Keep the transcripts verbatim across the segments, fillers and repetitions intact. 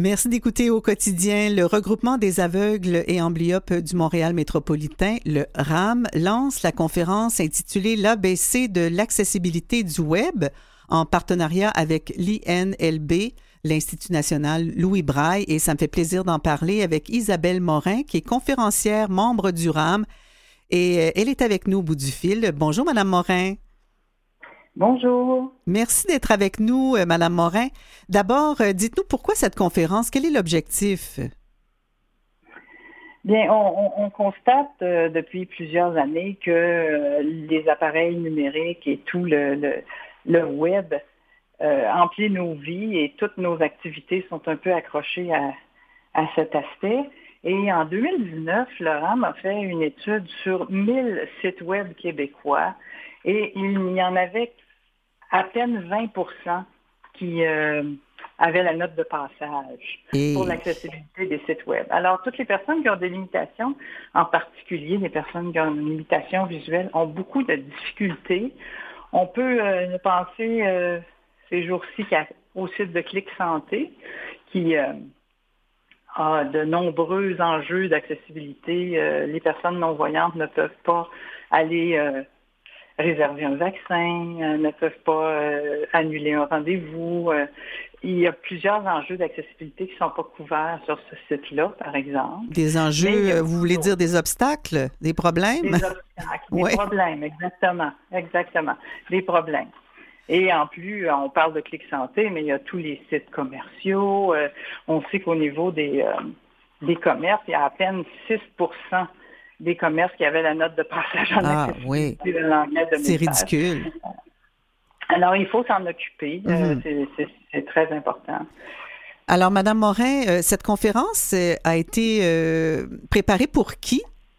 Merci d'écouter au quotidien. Le regroupement des aveugles et amblyopes du Montréal métropolitain, le RAM, lance la conférence intitulée l'A B C de l'accessibilité du web en partenariat avec l'I N L B, l'Institut national Louis Braille, et ça me fait plaisir d'en parler avec Isabelle Morin, qui est conférencière, membre du RAM, et elle est avec nous au bout du fil. Bonjour, Madame Morin. Bonjour. Merci d'être avec nous, euh, Madame Morin. D'abord, euh, dites-nous pourquoi cette conférence? Quel est l'objectif? Bien, on, on, on constate euh, depuis plusieurs années que euh, les appareils numériques et tout le, le, le web euh, emplit nos vies et toutes nos activités sont un peu accrochées à, à cet aspect. Et en deux mille dix-neuf, le RAM a fait une étude sur mille sites web québécois et il n'y en avait à peine vingt pour cent qui euh, avaient la note de passage Et... pour l'accessibilité des sites web. Alors, toutes les personnes qui ont des limitations, en particulier les personnes qui ont une limitation visuelle, ont beaucoup de difficultés. On peut euh, penser euh, ces jours-ci au site de Clic Santé, qui euh, a de nombreux enjeux d'accessibilité. Euh, les personnes non-voyantes ne peuvent pas aller... Euh, réserver un vaccin, euh, ne peuvent pas euh, annuler un rendez-vous. Euh, il y a plusieurs enjeux d'accessibilité qui ne sont pas couverts sur ce site-là, par exemple. Des enjeux, vous voulez dire des obstacles, des problèmes? Des obstacles, des ouais. problèmes, exactement, exactement, des problèmes. Et en plus, on parle de Clic Santé, mais il y a tous les sites commerciaux. Euh, on sait qu'au niveau des, euh, des commerces, il y a à peine six pour cent des commerces qui avaient la note de passage en ah, accessibilité oui. de l'anglais de C'est ridicule. Alors, il faut s'en occuper. Mm-hmm. Euh, c'est, c'est, c'est très important. Alors, Madame Morin, euh, cette conférence euh, a été euh, préparée pour qui?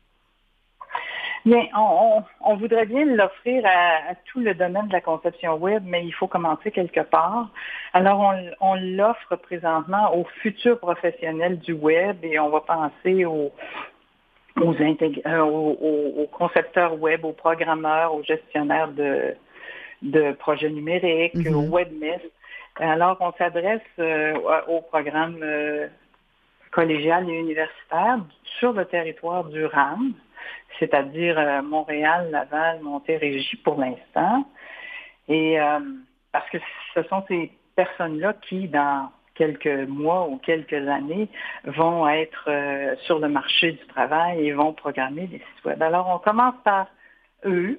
Bien, on, on, on voudrait bien l'offrir à, à tout le domaine de la conception web, mais il faut commencer quelque part. Alors, on, on l'offre présentement aux futurs professionnels du web et on va penser aux Aux, intég- euh, aux, aux, aux concepteurs web, aux programmeurs, aux gestionnaires de, de projets numériques, mm-hmm. aux webmasters. Alors, on s'adresse euh, au programme euh, collégial et universitaire sur le territoire du RAM, c'est-à-dire euh, Montréal, Laval, Montérégie pour l'instant. Et euh, parce que ce sont ces personnes-là qui, dans quelques mois ou quelques années, vont être euh, sur le marché du travail et vont programmer des sites web. Alors, on commence par eux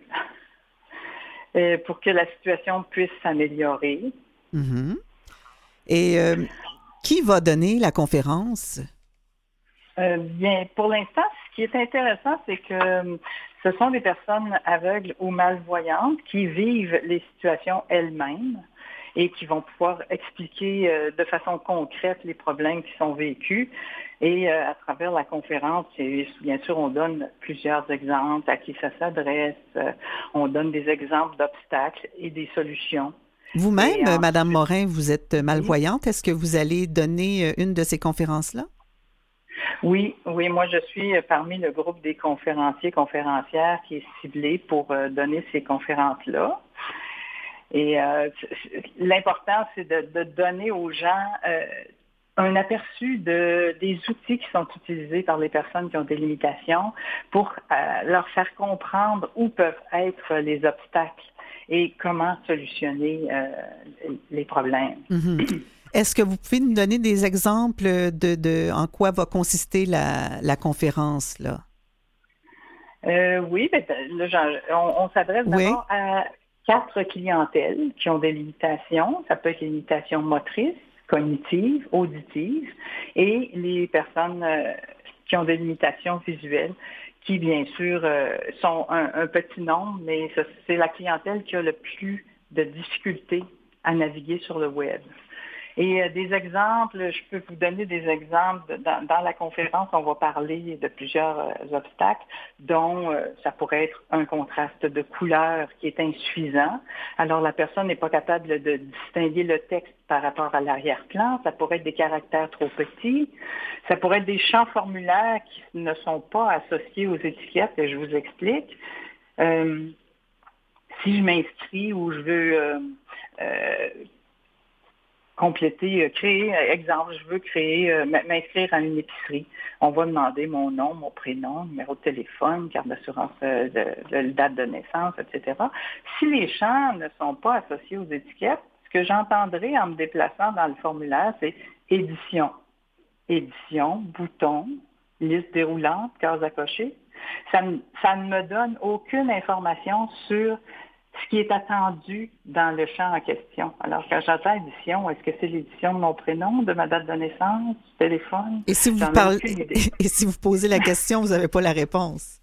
euh, pour que la situation puisse s'améliorer. Mm-hmm. Et euh, qui va donner la conférence? Euh, bien, pour l'instant, ce qui est intéressant, c'est que euh, ce sont des personnes aveugles ou malvoyantes qui vivent les situations elles-mêmes et qui vont pouvoir expliquer euh, de façon concrète les problèmes qui sont vécus. Et euh, à travers la conférence, et, bien sûr, on donne plusieurs exemples à qui ça s'adresse. Euh, on donne des exemples d'obstacles et des solutions. Vous-même, ensuite, Madame Morin, vous êtes malvoyante. Est-ce que vous allez donner une de ces conférences-là? Oui, oui, moi je suis parmi le groupe des conférenciers, conférencières qui est ciblé pour euh, donner ces conférences-là. Et euh, l'important, c'est de, de donner aux gens euh, un aperçu de, des outils qui sont utilisés par les personnes qui ont des limitations pour euh, leur faire comprendre où peuvent être les obstacles et comment solutionner euh, les problèmes. Mm-hmm. Est-ce que vous pouvez nous donner des exemples de, de en quoi va consister la, la conférence, là? Euh, oui, ben, là, genre, on, on s'adresse oui. d'abord à quatre clientèles qui ont des limitations. Ça peut être les limitations motrices, cognitives, auditives, et les personnes euh, qui ont des limitations visuelles, qui, bien sûr, euh, sont un, un petit nombre, mais ça, c'est la clientèle qui a le plus de difficultés à naviguer sur le web. Et euh, des exemples, je peux vous donner des exemples. Dans, dans la conférence, on va parler de plusieurs euh, obstacles, dont euh, ça pourrait être un contraste de couleur qui est insuffisant. Alors, la personne n'est pas capable de, de distinguer le texte par rapport à l'arrière-plan. Ça pourrait être des caractères trop petits. Ça pourrait être des champs formulaires qui ne sont pas associés aux étiquettes, et je vous explique. Euh, si je m'inscris ou je veux... Euh, euh, compléter, créer, exemple, je veux créer, m'inscrire à une épicerie. On va demander mon nom, mon prénom, numéro de téléphone, carte d'assurance, de, de, de date de naissance, et cetera. Si les champs ne sont pas associés aux étiquettes, ce que j'entendrai en me déplaçant dans le formulaire, c'est édition. Édition, bouton, liste déroulante, case à cocher. Ça, ça ne me donne aucune information sur ce qui est attendu dans le champ en question. Alors, quand j'entends édition, est-ce que c'est l'édition de mon prénom, de ma date de naissance, du téléphone? Et si vous parlez, et si vous posez la question, vous n'avez pas la réponse?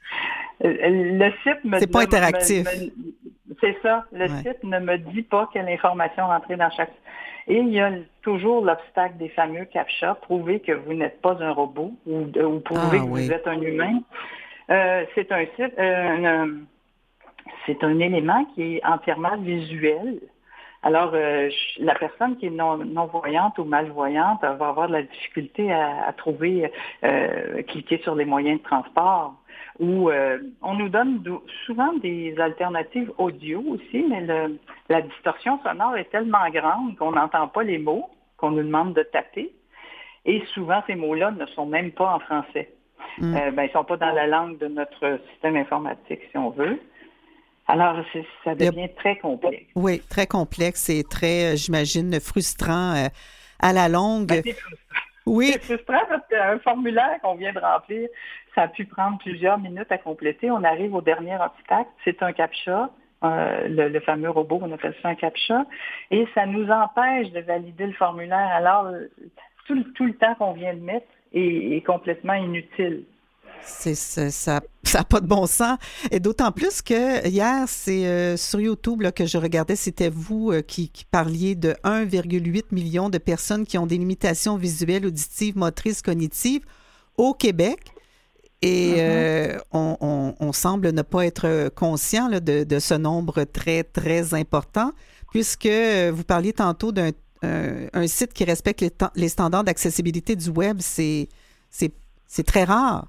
Le site me... C'est pas interactif. Me, me, c'est ça. Le ouais. site ne me dit pas quelle information rentrer dans chaque... Et il y a toujours l'obstacle des fameux CAPTCHA, prouver que vous n'êtes pas un robot ou, ou prouver ah, que oui. vous êtes un humain. Euh, c'est un site... Euh, un, C'est un élément qui est entièrement visuel. Alors, euh, la personne qui est non, non-voyante ou malvoyante va avoir de la difficulté à, à trouver, euh, cliquer sur les moyens de transport. Ou euh, on nous donne souvent des alternatives audio aussi, mais le, la distorsion sonore est tellement grande qu'on n'entend pas les mots qu'on nous demande de taper. Et souvent, ces mots-là ne sont même pas en français. Mm. Euh, ben, ils ne sont pas dans la langue de notre système informatique, si on veut. Alors, c'est, ça devient a, très complexe. Oui, très complexe et très, j'imagine, frustrant euh, à la longue. Ben, c'est frustrant. Oui. C'est frustrant parce qu'un formulaire qu'on vient de remplir, ça a pu prendre plusieurs minutes à compléter. On arrive au dernier obstacle, c'est un CAPTCHA, euh, le, le fameux robot, on appelle ça un CAPTCHA, et ça nous empêche de valider le formulaire. Alors, tout, tout le temps qu'on vient de mettre est, est complètement inutile. C'est, c'est, ça n'a pas de bon sens. Et d'autant plus que hier, c'est euh, sur YouTube là, que je regardais, c'était vous euh, qui, qui parliez de un virgule huit million de personnes qui ont des limitations visuelles, auditives, motrices, cognitives au Québec. Et mm-hmm. euh, on, on, on semble ne pas être conscient là, de, de ce nombre très, très important, puisque vous parliez tantôt d'un un, un site qui respecte les, les standards d'accessibilité du web. C'est, c'est, c'est très rare.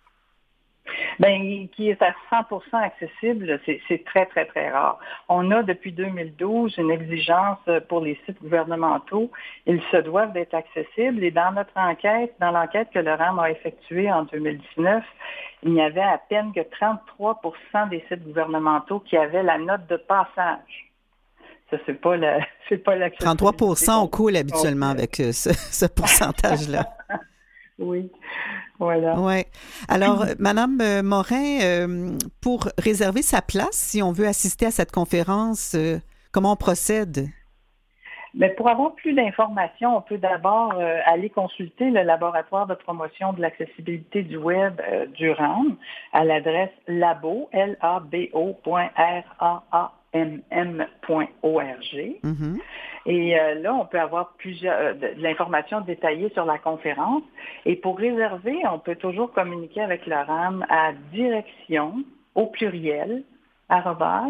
Bien, qui est à cent pour cent accessible, c'est, c'est très, très, très rare. On a depuis deux mille douze une exigence pour les sites gouvernementaux. Ils se doivent d'être accessibles et dans notre enquête, dans l'enquête que le R A M a effectuée en deux mille dix-neuf, il n'y avait à peine que trente-trois pour cent des sites gouvernementaux qui avaient la note de passage. Ça, c'est pas la, c'est pas l'accessibilité. trente-trois pour cent on coule habituellement avec ce, ce pourcentage-là. Oui, voilà. Oui. Alors, Madame Morin, euh, pour réserver sa place, si on veut assister à cette conférence, euh, comment on procède? Mais pour avoir plus d'informations, on peut d'abord euh, aller consulter le laboratoire de promotion de l'accessibilité du web euh, du R A M à l'adresse labo, L A B O point R A A M M point org. Mm-hmm. Et euh, là, on peut avoir plusieurs euh, de, de l'information détaillée sur la conférence. Et pour réserver, on peut toujours communiquer avec le R A M à direction, au pluriel, arrobas,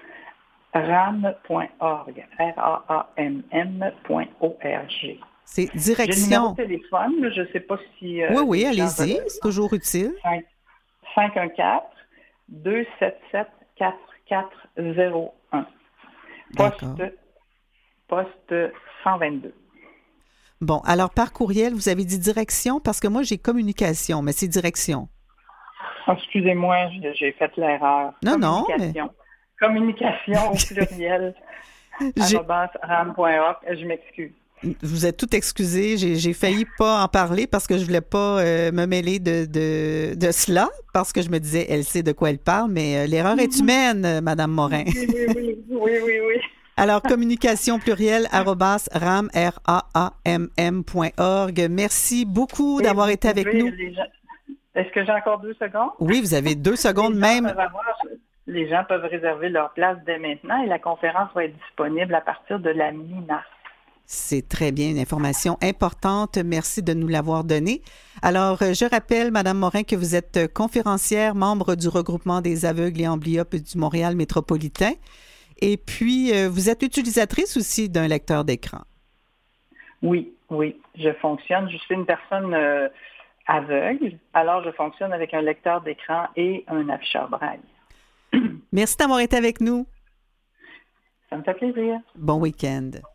ram point org, R A A M M point org. C'est direction. J'ai le numéro de téléphone, je ne sais pas si... Euh, oui, oui, allez-y, c'est toujours utile. cinq un quatre, deux sept sept, quatre quatre zéro un. Poste, poste cent vingt-deux. Bon, alors par courriel, vous avez dit direction, parce que moi, j'ai communication, mais c'est direction. Oh, excusez-moi, j'ai fait l'erreur. Non, non. Mais... Communication au pluriel, arobase ram point org. Je m'excuse. Vous êtes tout excusé. J'ai, j'ai failli pas en parler parce que je voulais pas euh, me mêler de, de, de cela, parce que je me disais, elle sait de quoi elle parle, mais euh, l'erreur est humaine, euh, Madame Morin. Oui, oui, oui, oui, oui, oui. Alors, communication pluriel, arrobas, ram, R A A M M point org. Merci beaucoup Et d'avoir été avec nous. Gens... Est-ce que j'ai encore deux secondes? Oui, vous avez deux secondes même. Avoir... Les gens peuvent réserver leur place dès maintenant et la conférence va être disponible à partir de la mi-mars. C'est très bien, une information importante. Merci de nous l'avoir donnée. Alors, je rappelle, Madame Morin, que vous êtes conférencière, membre du regroupement des aveugles et amblyopes du Montréal métropolitain. Et puis, vous êtes utilisatrice aussi d'un lecteur d'écran. Oui, oui. Je fonctionne. Je suis une personne euh, aveugle. Alors, je fonctionne avec un lecteur d'écran et un afficheur braille. Merci d'avoir été avec nous. Ça me fait plaisir. Bon week-end.